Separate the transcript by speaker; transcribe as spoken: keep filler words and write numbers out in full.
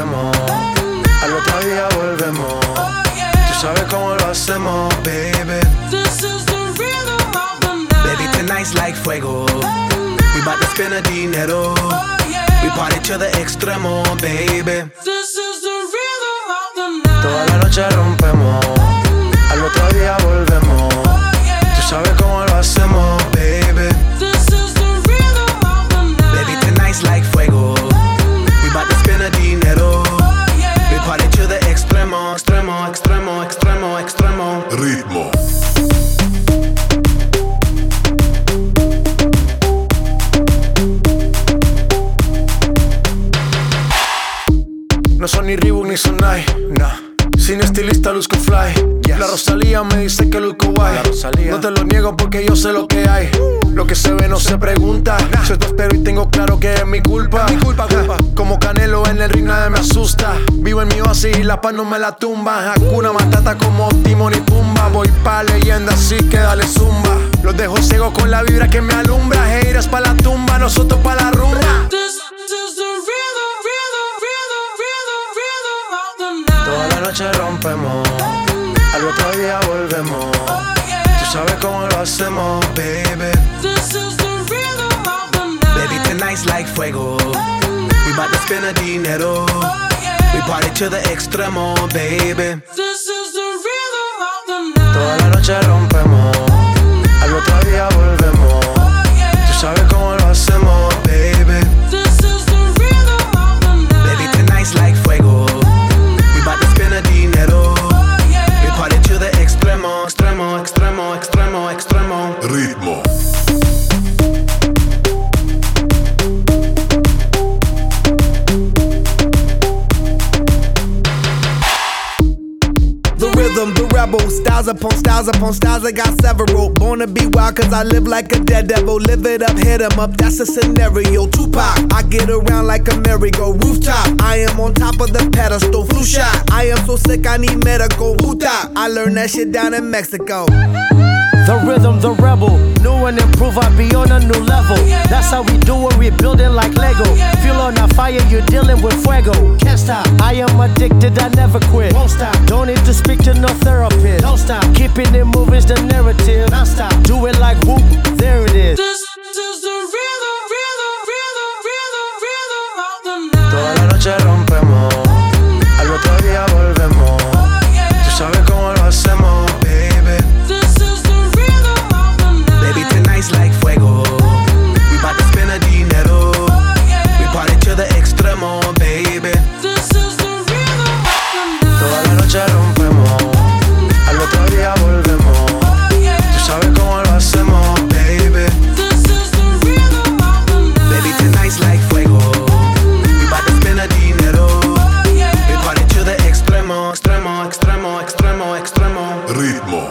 Speaker 1: rompemos, al otro día volvemos. Tú sabes cómo lo hacemos, baby.
Speaker 2: This is the rhythm of the night.
Speaker 1: Baby, tonight's like fuego. We bout to spend the dinero. We party to the extremo, baby.
Speaker 2: This is the rhythm of the night.
Speaker 1: Toda la noche rompemos, al otro día volvemos. Tú sabes cómo lo hacemos, baby.
Speaker 2: This is the rhythm of the night.
Speaker 1: Baby, tonight's like fuego. We bout to spend the dinero. We party to the extremo, extremo, extremo, extremo, extremo.
Speaker 3: Ritmo.
Speaker 1: No son ni Reebok ni Sonai, nah. Sin estilista luzco fly, yes. La Rosalía me dice que luzco guay. No te lo niego porque yo sé lo que hay. Lo que se ve no se pregunta, nah. Soy tu espero y tengo claro que es mi culpa, es mi culpa, culpa. Como Canelo en el ring nadie me asusta. Vivo en mi oasis y la paz no me la tumba. Hakuna Matata como Timon y Pumba. Voy pa' leyenda así que dale zumba. Los dejo ciegos con la vibra que me alumbra. Haters pa' la tumba, nosotros pa' la rumba.
Speaker 2: This is the rhythm, rhythm, rhythm, rhythm, rhythm of the night.
Speaker 1: Toda la noche rompemos, al otro día volvemos. Tú sabes cómo lo hacemos, baby.
Speaker 2: This is the rhythm of the night.
Speaker 1: Baby, tonight's like fuego. We bout to spend the dinero. We party to the extremo, baby.
Speaker 2: This is the rhythm of the night.
Speaker 1: Toda la noche rompemos, al otro día volvemos. Tú sabes cómo lo hacemos, baby.
Speaker 2: This is the rhythm of the night.
Speaker 1: Baby, tonight's like fuego. We bout to spend the dinero. We party to the extremo, extremo, extremo, extremo, extremo.
Speaker 3: Ritmo.
Speaker 4: The rebel, styles upon styles upon styles, I got several. Born to be wild cause I live like a dead devil. Live it up, hit 'em up, that's a scenario. Tupac, I get around like a merry-go. Rooftop, I am on top of the pedestal. Flu shot, I am so sick I need medical. Hootah, I learned that shit down in Mexico.
Speaker 5: The rhythm, the rebel, new and improve, I be on a new level. That's how we do it, we building like Lego. Feel on a fire, you're dealing with fuego. Can't stop, I am addicted, I never quit. Won't stop, don't need to speak to no therapist. Don't stop, keeping it moving's the narrative. Non stop, do it like whoop,